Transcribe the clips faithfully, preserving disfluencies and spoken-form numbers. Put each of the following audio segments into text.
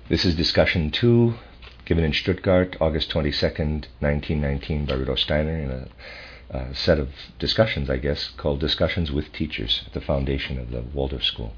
This is discussion two, given in Stuttgart, August twenty-second, nineteen nineteen, by Rudolf Steiner, in a, a set of discussions, I guess, called Discussions with Teachers at the foundation of the Waldorf School.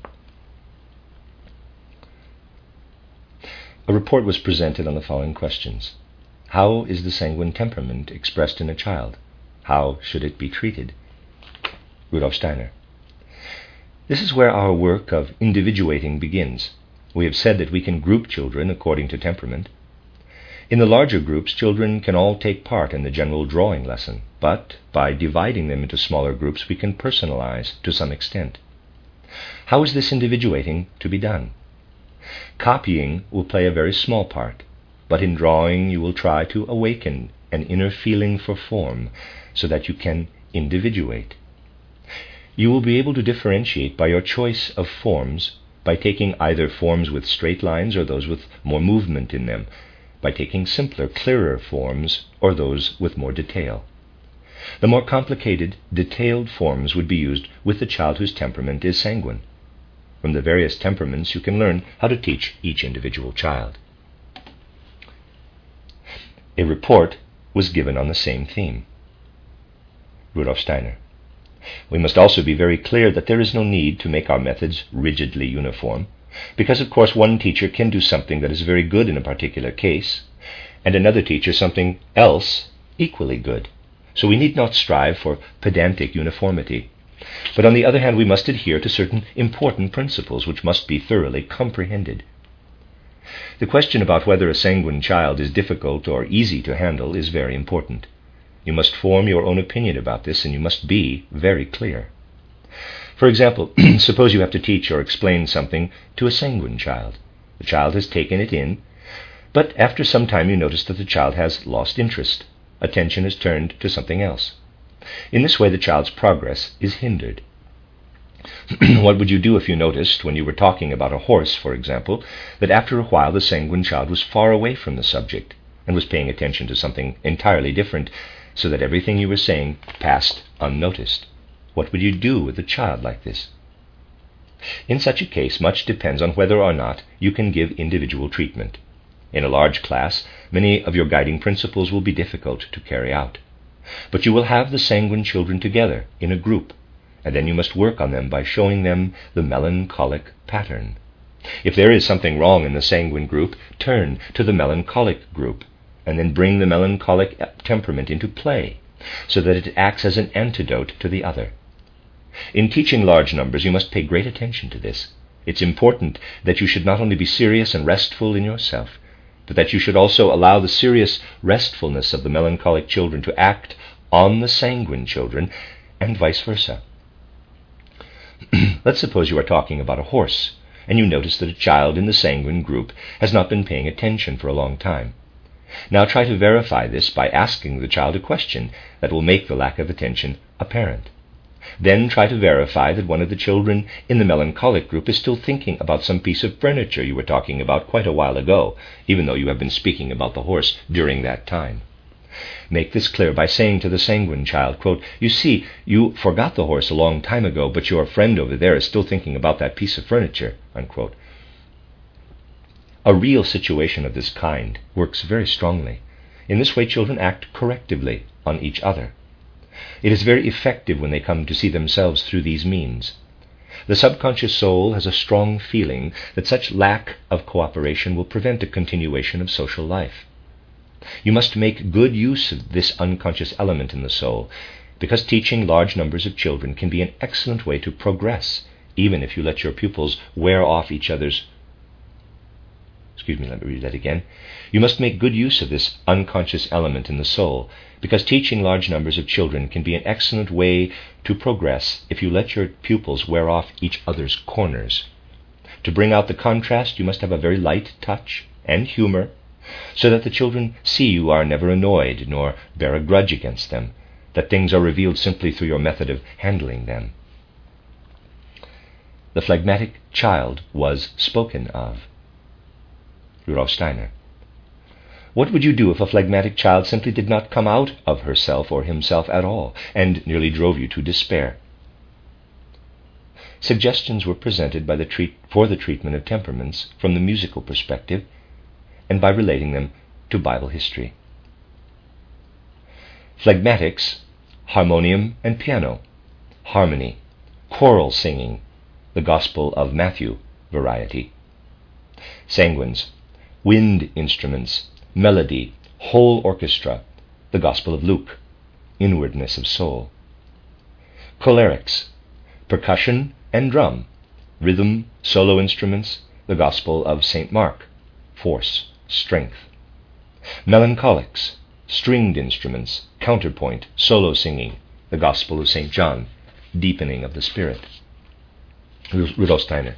A report was presented on the following questions. How is the sanguine temperament expressed in a child? How should it be treated? Rudolf Steiner. This is where our work of individuating begins. We have said that we can group children according to temperament. In the larger groups, children can all take part in the general drawing lesson, but by dividing them into smaller groups, we can personalize to some extent. How is this individuating to be done? Copying will play a very small part, but in drawing you will try to awaken an inner feeling for form so that you can individuate. You will be able to differentiate by your choice of forms by taking either forms with straight lines or those with more movement in them, by taking simpler, clearer forms or those with more detail. The more complicated, detailed forms would be used with the child whose temperament is sanguine. From the various temperaments you can learn how to teach each individual child. A report was given on the same theme. Rudolf Steiner. We must also be very clear that there is no need to make our methods rigidly uniform, because of course one teacher can do something that is very good in a particular case, and another teacher something else equally good. So we need not strive for pedantic uniformity. But on the other hand, we must adhere to certain important principles which must be thoroughly comprehended. The question about whether a sanguine child is difficult or easy to handle is very important. You must form your own opinion about this, and you must be very clear. For example, suppose you have to teach or explain something to a sanguine child. The child has taken it in, but after some time you notice that the child has lost interest. Attention is turned to something else. In this way, the child's progress is hindered. What would you do if you noticed, when you were talking about a horse, for example, that after a while the sanguine child was far away from the subject and was paying attention to something entirely different, so that everything you were saying passed unnoticed? What would you do with a child like this? In such a case, much depends on whether or not you can give individual treatment. In a large class, many of your guiding principles will be difficult to carry out. But you will have the sanguine children together in a group, and then you must work on them by showing them the melancholic pattern. If there is something wrong in the sanguine group, turn to the melancholic group, and then bring the melancholic temperament into play, so that it acts as an antidote to the other. In teaching large numbers, you must pay great attention to this. It's important that you should not only be serious and restful in yourself, but that you should also allow the serious restfulness of the melancholic children to act on the sanguine children, and vice versa. Let's suppose you are talking about a horse, and you notice that a child in the sanguine group has not been paying attention for a long time. Now try to verify this by asking the child a question that will make the lack of attention apparent. Then try to verify that one of the children in the melancholic group is still thinking about some piece of furniture you were talking about quite a while ago, even though you have been speaking about the horse during that time. Make this clear by saying to the sanguine child, quote, "You see, you forgot the horse a long time ago, but your friend over there is still thinking about that piece of furniture," unquote. A real situation of this kind works very strongly. In this way, children act correctively on each other. It is very effective when they come to see themselves through these means. The subconscious soul has a strong feeling that such lack of cooperation will prevent a continuation of social life. You must make good use of this unconscious element in the soul, because teaching large numbers of children can be an excellent way to progress, even if you let your pupils wear off each other's Excuse me, let me read that again. You must make good use of this unconscious element in the soul, because teaching large numbers of children can be an excellent way to progress if you let your pupils wear off each other's corners. To bring out the contrast, you must have a very light touch and humor, so that the children see you are never annoyed nor bear a grudge against them, that things are revealed simply through your method of handling them. The phlegmatic child was spoken of. Rudolf Steiner. What would you do if a phlegmatic child simply did not come out of herself or himself at all, and nearly drove you to despair? Suggestions were presented by the treat- for the treatment of temperaments from the musical perspective and by relating them to Bible history. Phlegmatics, harmonium and piano, harmony, choral singing, the Gospel of Matthew variety. Sanguines, wind instruments, melody, whole orchestra, the Gospel of Luke, inwardness of soul. Cholerics, percussion and drum, rhythm, solo instruments, the Gospel of Saint Mark, force, strength. Melancholics, stringed instruments, counterpoint, solo singing, the Gospel of Saint John, deepening of the spirit. Rudolf Steiner.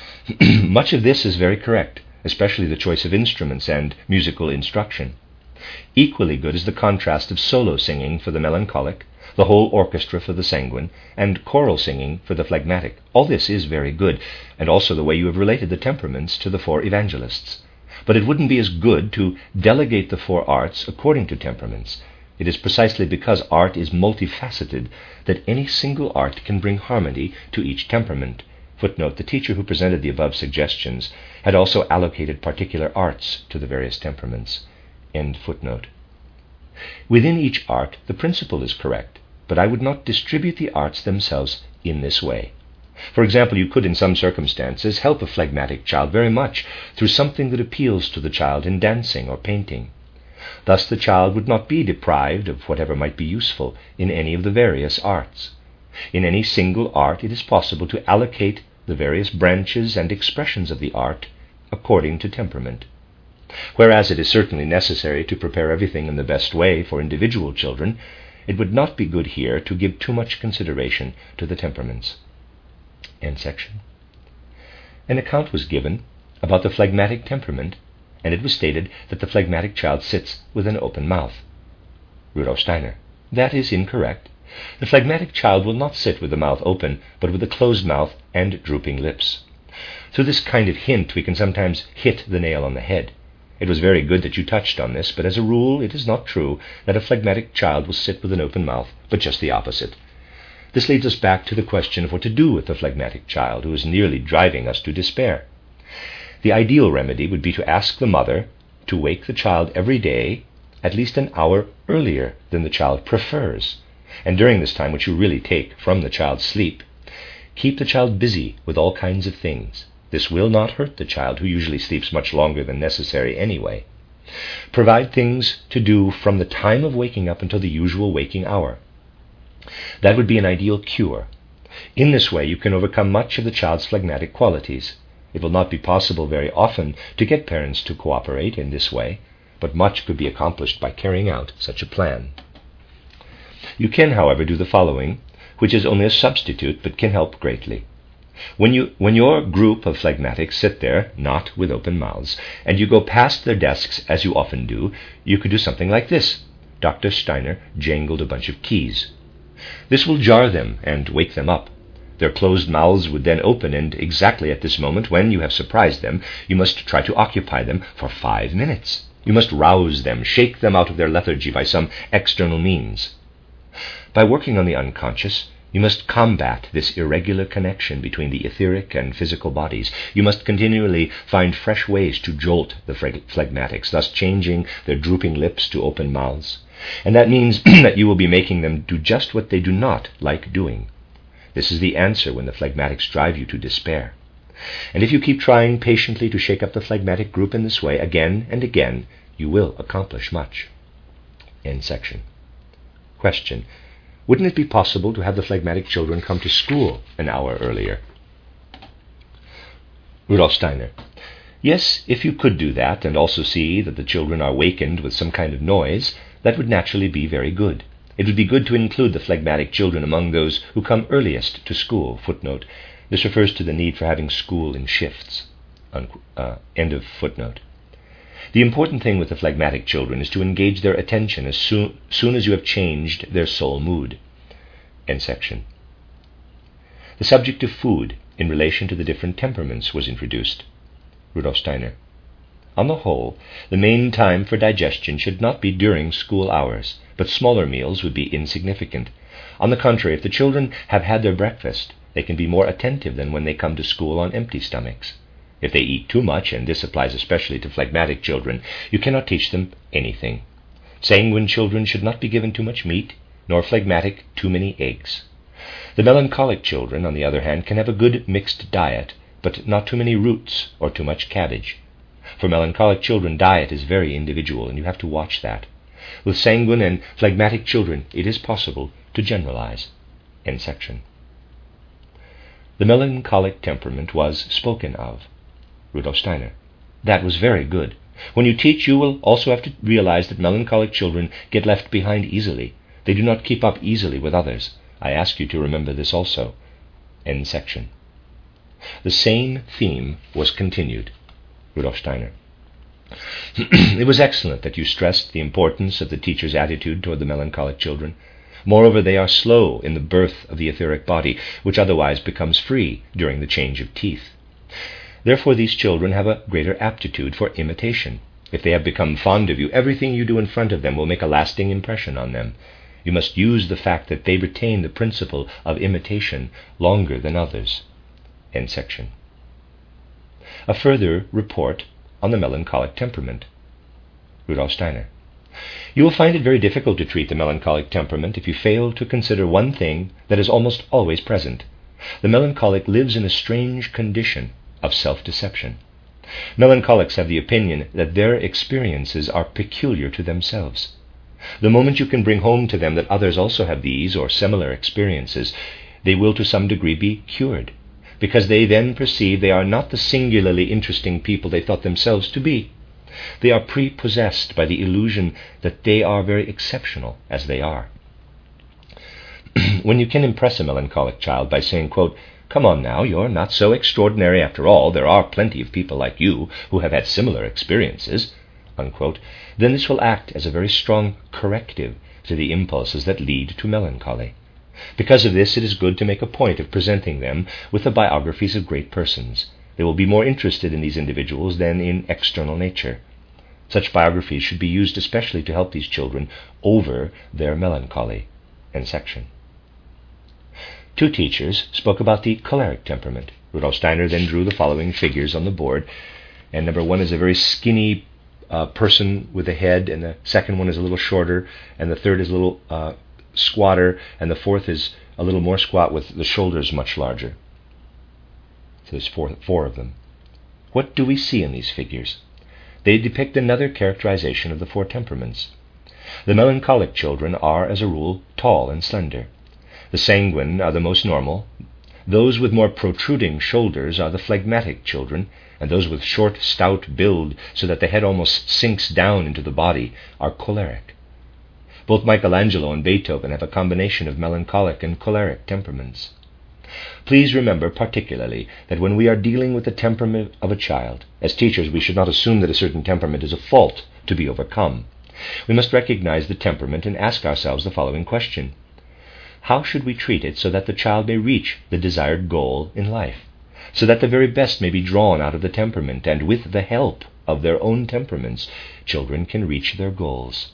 Much of this is very correct, especially the choice of instruments and musical instruction. Equally good is the contrast of solo singing for the melancholic, the whole orchestra for the sanguine, and choral singing for the phlegmatic. All this is very good, and also the way you have related the temperaments to the four evangelists. But it wouldn't be as good to delegate the four arts according to temperaments. It is precisely because art is multifaceted that any single art can bring harmony to each temperament. Footnote, the teacher who presented the above suggestions had also allocated particular arts to the various temperaments. End footnote. Within each art, the principle is correct, but I would not distribute the arts themselves in this way. For example, you could in some circumstances help a phlegmatic child very much through something that appeals to the child in dancing or painting. Thus the child would not be deprived of whatever might be useful in any of the various arts. In any single art it is possible to allocate the various branches and expressions of the art according to temperament. Whereas it is certainly necessary to prepare everything in the best way for individual children, it would not be good here to give too much consideration to the temperaments. End section. An account was given about the phlegmatic temperament, and it was stated that the phlegmatic child sits with an open mouth. Rudolf Steiner. That is incorrect. The phlegmatic child will not sit with the mouth open, but with a closed mouth and drooping lips. Through this kind of hint we can sometimes hit the nail on the head. It was very good that you touched on this, but as a rule it is not true that a phlegmatic child will sit with an open mouth, but just the opposite. This leads us back to the question of what to do with the phlegmatic child who is nearly driving us to despair. The ideal remedy would be to ask the mother to wake the child every day at least an hour earlier than the child prefers, and during this time, which you really take from the child's sleep, keep the child busy with all kinds of things. This will not hurt the child, who usually sleeps much longer than necessary anyway. Provide things to do from the time of waking up until the usual waking hour. That would be an ideal cure. In this way you can overcome much of the child's phlegmatic qualities. It will not be possible very often to get parents to cooperate in this way, but much could be accomplished by carrying out such a plan. You can, however, do the following, which is only a substitute but can help greatly. When you, when your group of phlegmatics sit there, not with open mouths, and you go past their desks as you often do, you could do something like this. Doctor Steiner jangled a bunch of keys. This will jar them and wake them up. Their closed mouths would then open, and exactly at this moment, when you have surprised them, you must try to occupy them for five minutes. You must rouse them, shake them out of their lethargy by some external means. By working on the unconscious, you must combat this irregular connection between the etheric and physical bodies. You must continually find fresh ways to jolt the phlegmatics, thus changing their drooping lips to open mouths. And that means that you will be making them do just what they do not like doing. This is the answer when the phlegmatics drive you to despair. And if you keep trying patiently to shake up the phlegmatic group in this way again and again, you will accomplish much. End section. Question. Wouldn't it be possible to have the phlegmatic children come to school an hour earlier? Rudolf Steiner. Yes, if you could do that and also see that the children are wakened with some kind of noise, that would naturally be very good. It would be good to include the phlegmatic children among those who come earliest to school. Footnote. This refers to the need for having school in shifts. Uh, end of footnote. The important thing with the phlegmatic children is to engage their attention as soon, soon as you have changed their soul mood. End section. The subject of food in relation to the different temperaments was introduced. Rudolf Steiner. On the whole, the main time for digestion should not be during school hours, but smaller meals would be insignificant. On the contrary, if the children have had their breakfast, they can be more attentive than when they come to school on empty stomachs. If they eat too much, and this applies especially to phlegmatic children, you cannot teach them anything. Sanguine children should not be given too much meat, nor phlegmatic too many eggs. The melancholic children, on the other hand, can have a good mixed diet, but not too many roots or too much cabbage. For melancholic children, diet is very individual, and you have to watch that. With sanguine and phlegmatic children, it is possible to generalize. End section. The melancholic temperament was spoken of. Rudolf Steiner. That was very good. When you teach, you will also have to realize that melancholic children get left behind easily. They do not keep up easily with others. I ask you to remember this also. End section. The same theme was continued. Rudolf Steiner. It was excellent that you stressed the importance of the teacher's attitude toward the melancholic children. Moreover, they are slow in the birth of the etheric body, which otherwise becomes free during the change of teeth. Therefore, these children have a greater aptitude for imitation. If they have become fond of you, everything you do in front of them will make a lasting impression on them. You must use the fact that they retain the principle of imitation longer than others. End section. A further report on the melancholic temperament. Rudolf Steiner. You will find it very difficult to treat the melancholic temperament if you fail to consider one thing that is almost always present. The melancholic lives in a strange condition of self-deception. Melancholics have the opinion that their experiences are peculiar to themselves. The moment you can bring home to them that others also have these or similar experiences, they will to some degree be cured, because they then perceive they are not the singularly interesting people they thought themselves to be. They are prepossessed by the illusion that they are very exceptional as they are. When you can impress a melancholic child by saying, quote, "Come on now, you're not so extraordinary after all. There are plenty of people like you who have had similar experiences," unquote, then this will act as a very strong corrective to the impulses that lead to melancholy. Because of this, it is good to make a point of presenting them with the biographies of great persons. They will be more interested in these individuals than in external nature. Such biographies should be used especially to help these children over their melancholy. End section. Two teachers spoke about the choleric temperament. Rudolf Steiner then drew the following figures on the board. And number one is a very skinny uh, person with a head, and the second one is a little shorter, and the third is a little uh, squatter, and the fourth is a little more squat with the shoulders much larger. So there's four, four of them. What do we see in these figures? They depict another characterization of the four temperaments. The melancholic children are, as a rule, tall and slender. The sanguine are the most normal. Those with more protruding shoulders are the phlegmatic children, and those with short, stout build, so that the head almost sinks down into the body, are choleric. Both Michelangelo and Beethoven have a combination of melancholic and choleric temperaments. Please remember particularly that when we are dealing with the temperament of a child, as teachers we should not assume that a certain temperament is a fault to be overcome. We must recognize the temperament and ask ourselves the following question. How should we treat it so that the child may reach the desired goal in life, so that the very best may be drawn out of the temperament, and with the help of their own temperaments, children can reach their goals?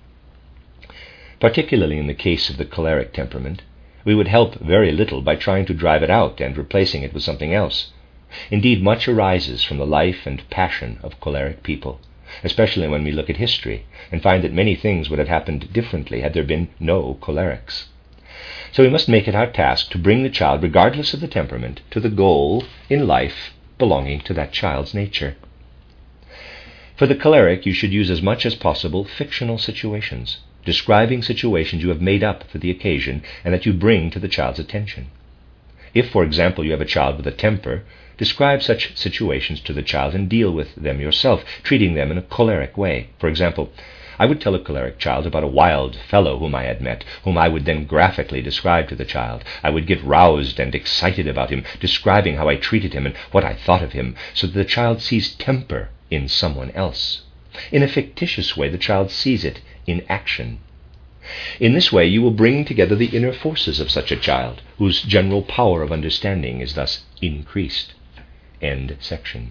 Particularly in the case of the choleric temperament, we would help very little by trying to drive it out and replacing it with something else. Indeed, much arises from the life and passion of choleric people, especially when we look at history and find that many things would have happened differently had there been no cholerics. So we must make it our task to bring the child, regardless of the temperament, to the goal in life belonging to that child's nature. For the choleric, you should use as much as possible fictional situations, describing situations you have made up for the occasion and that you bring to the child's attention. If, for example, you have a child with a temper, describe such situations to the child and deal with them yourself, treating them in a choleric way. For example, I would tell a choleric child about a wild fellow whom I had met, whom I would then graphically describe to the child. I would get roused and excited about him, describing how I treated him and what I thought of him, so that the child sees temper in someone else. In a fictitious way, the child sees it in action. In this way, you will bring together the inner forces of such a child, whose general power of understanding is thus increased. End section.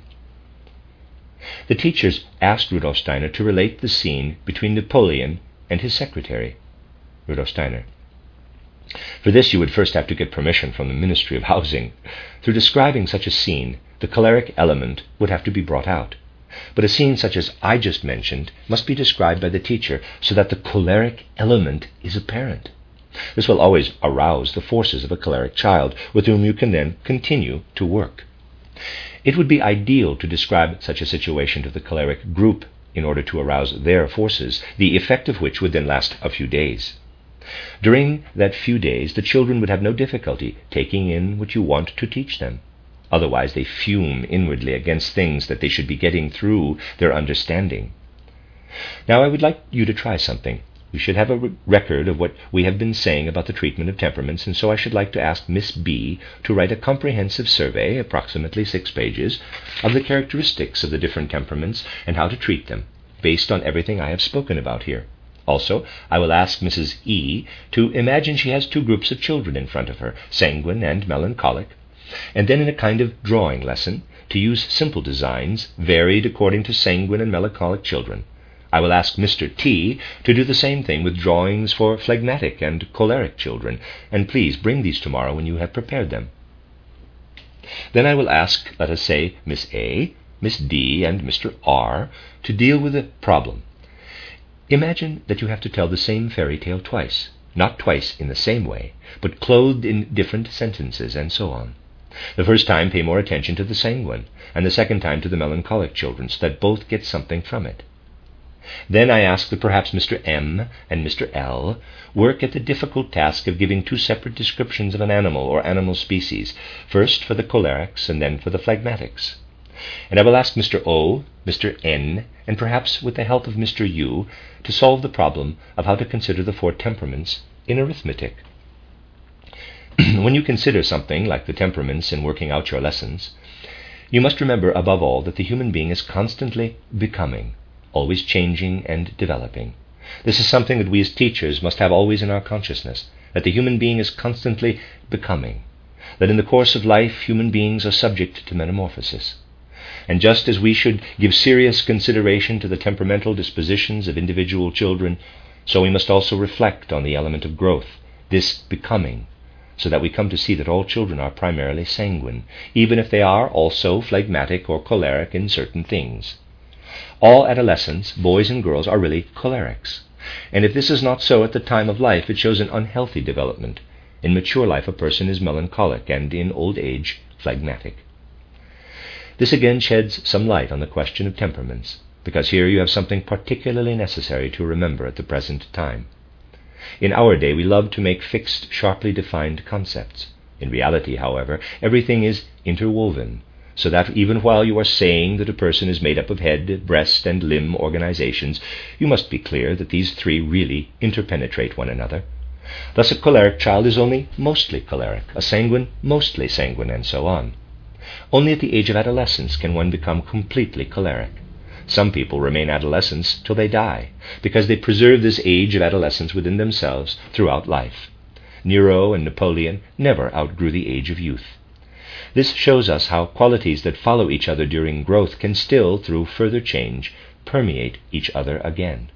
The teachers asked Rudolf Steiner to relate the scene between Napoleon and his secretary. Rudolf Steiner. For this you would first have to get permission from the Ministry of Housing. Through describing such a scene, the choleric element would have to be brought out. But a scene such as I just mentioned must be described by the teacher so that the choleric element is apparent. This will always arouse the forces of a choleric child, with whom you can then continue to work. It would be ideal to describe such a situation to the choleric group in order to arouse their forces, the effect of which would then last a few days. During that few days, the children would have no difficulty taking in what you want to teach them. Otherwise, they fume inwardly against things that they should be getting through their understanding. Now, I would like you to try something. We should have a re- record of what we have been saying about the treatment of temperaments, and so I should like to ask Miss B to write a comprehensive survey, approximately six pages, of the characteristics of the different temperaments and how to treat them, based on everything I have spoken about here. Also, I will ask Missus E to imagine she has two groups of children in front of her, sanguine and melancholic, and then in a kind of drawing lesson, to use simple designs varied according to sanguine and melancholic children. I will ask Mister T to do the same thing with drawings for phlegmatic and choleric children, and please bring these tomorrow when you have prepared them. Then I will ask, let us say, Miss A, Miss D, and Mister R to deal with the problem. Imagine that you have to tell the same fairy tale twice, not twice in the same way, but clothed in different sentences, and so on. The first time pay more attention to the sanguine, and the second time to the melancholic children, so that both get something from it. Then I ask that perhaps Mister M and Mister L work at the difficult task of giving two separate descriptions of an animal or animal species, first for the cholerics and then for the phlegmatics. And I will ask Mister O, Mister N, and perhaps with the help of Mister U, to solve the problem of how to consider the four temperaments in arithmetic. When you consider something like the temperaments in working out your lessons, you must remember above all that the human being is constantly becoming, always changing and developing. This is something that we as teachers must have always in our consciousness, that the human being is constantly becoming, that in the course of life human beings are subject to metamorphosis. And just as we should give serious consideration to the temperamental dispositions of individual children, so we must also reflect on the element of growth, this becoming, so that we come to see that all children are primarily sanguine, even if they are also phlegmatic or choleric in certain things. All adolescents, boys and girls, are really cholerics. And if this is not so at the time of life, it shows an unhealthy development. In mature life, a person is melancholic, and in old age, phlegmatic. This again sheds some light on the question of temperaments, because here you have something particularly necessary to remember at the present time. In our day, we love to make fixed, sharply defined concepts. In reality, however, everything is interwoven, so that even while you are saying that a person is made up of head, breast, and limb organizations, you must be clear that these three really interpenetrate one another. Thus a choleric child is only mostly choleric, a sanguine mostly sanguine, and so on. Only at the age of adolescence can one become completely choleric. Some people remain adolescents till they die, because they preserve this age of adolescence within themselves throughout life. Nero and Napoleon never outgrew the age of youth. This shows us how qualities that follow each other during growth can still, through further change, permeate each other again.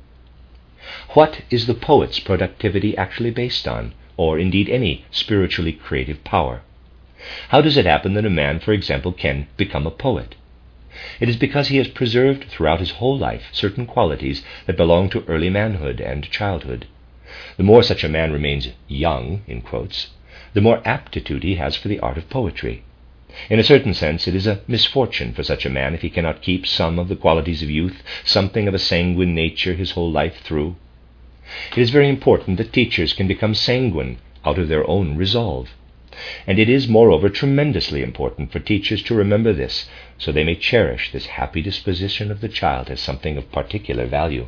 What is the poet's productivity actually based on, or indeed any spiritually creative power? How does it happen that a man, for example, can become a poet? It is because he has preserved throughout his whole life certain qualities that belong to early manhood and childhood. The more such a man remains young, in quotes, the more aptitude he has for the art of poetry. In a certain sense, it is a misfortune for such a man if he cannot keep some of the qualities of youth, something of a sanguine nature his whole life through. It is very important that teachers can become sanguine out of their own resolve. And it is, moreover, tremendously important for teachers to remember this, so they may cherish this happy disposition of the child as something of particular value.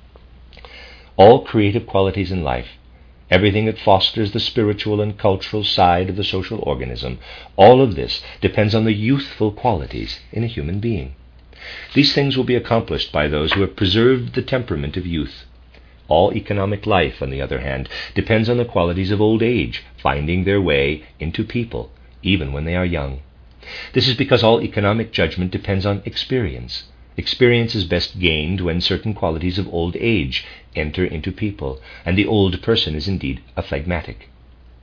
All creative qualities in life, everything that fosters the spiritual and cultural side of the social organism, all of this depends on the youthful qualities in a human being. These things will be accomplished by those who have preserved the temperament of youth. All economic life, on the other hand, depends on the qualities of old age finding their way into people, even when they are young. This is because all economic judgment depends on experience. Experience is best gained when certain qualities of old age enter into people, and the old person is indeed a phlegmatic.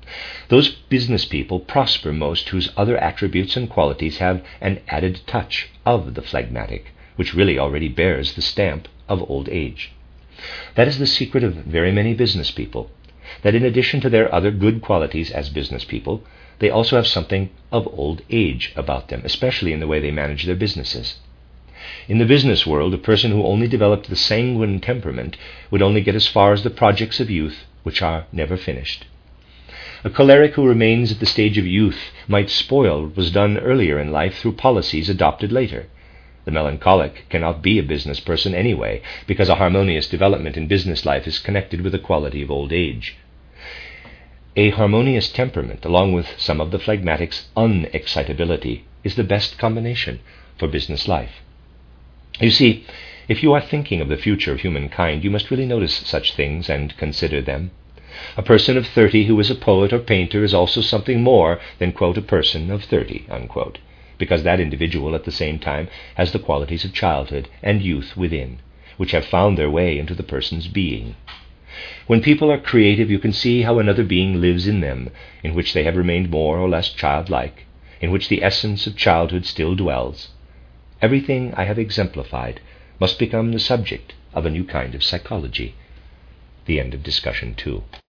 Those business people prosper most whose other attributes and qualities have an added touch of the phlegmatic, which really already bears the stamp of old age. That is the secret of very many business people, that in addition to their other good qualities as business people, they also have something of old age about them, especially in the way they manage their businesses. In the business world, a person who only developed the sanguine temperament would only get as far as the projects of youth, which are never finished. A choleric who remains at the stage of youth might spoil what was done earlier in life through policies adopted later. The melancholic cannot be a business person anyway, because a harmonious development in business life is connected with the quality of old age. A harmonious temperament, along with some of the phlegmatic's unexcitability, is the best combination for business life. You see, if you are thinking of the future of humankind, you must really notice such things and consider them. A person of thirty who is a poet or painter is also something more than, quote, a person of thirty, unquote, because that individual at the same time has the qualities of childhood and youth within, which have found their way into the person's being. When people are creative, you can see how another being lives in them, in which they have remained more or less childlike, in which the essence of childhood still dwells. Everything I have exemplified must become the subject of a new kind of psychology. The end of discussion two.